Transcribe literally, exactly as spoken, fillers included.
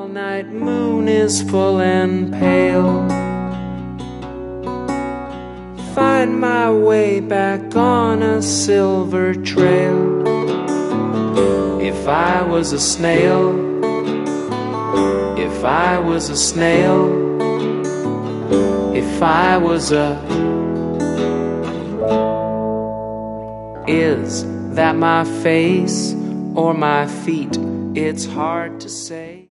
all-night moon is full and pale. Find my way back on a silver trail. If I was a snail, if I was a snail, if I was a... Is that my face or my feet? It's hard to say.